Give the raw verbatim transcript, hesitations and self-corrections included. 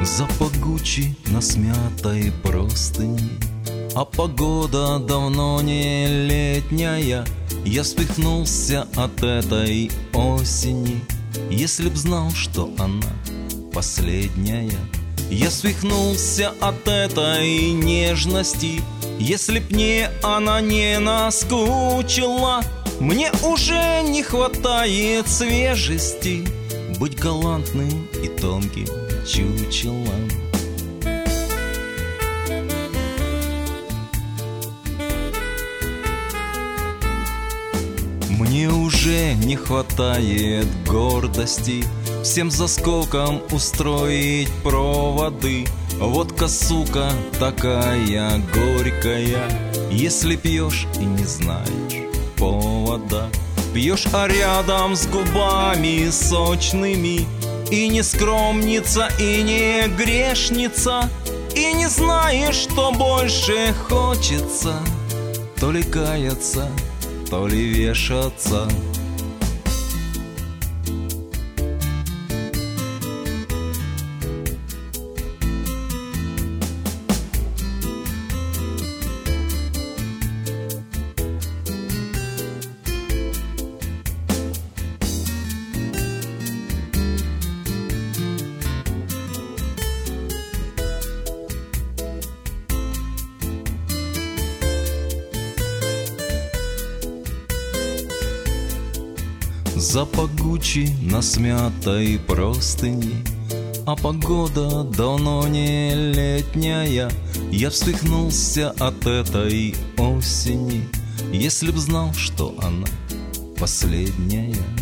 Запах Гуччи на смятой простыни, а погода давно не летняя. Я свихнулся от этой осени, если б знал, что она последняя. Я свихнулся от этой нежности, если б мне она не наскучила. Мне уже не хватает свежести быть галантным и тонким чучелом. Мне уже не хватает гордости всем заскоком устроить проводы. Водка, сука, такая горькая, если пьешь и не знаешь повода. Пьешь, а рядом с губами сочными и не скромница, и не грешница, и не знаешь, что больше хочется: то ли каяться, то ли вешаться. Запах Гуччи на смятой простыни, а погода давно не летняя. Я встряхнулся от этой осени, если б знал, что она последняя.